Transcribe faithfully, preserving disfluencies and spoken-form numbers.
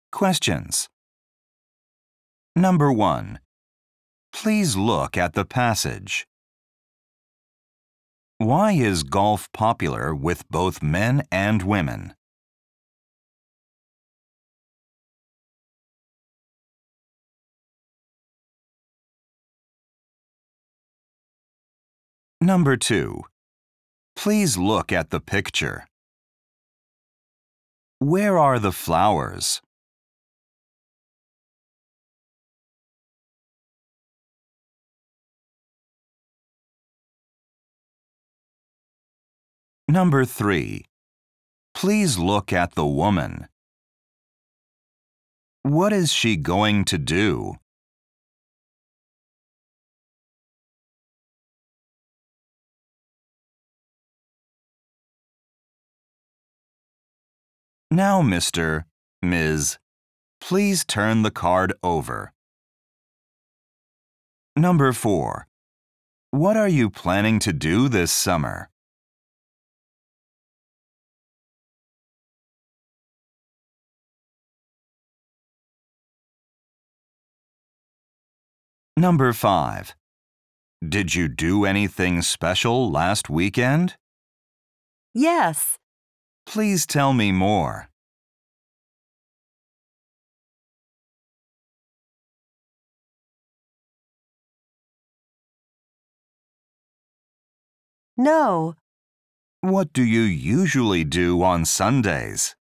Questions. Number one. Please look at the passage. Why is golf popular with both men and women? Number two. Please look at the picture. Where are the flowers? Number three. Please look at the woman. What is she going to do? Now, Mister, Miz, please turn the card over. Number four. What are you planning to do this summer? Number five. Did you do anything special last weekend? Yes. Please tell me more. No. What do you usually do on Sundays?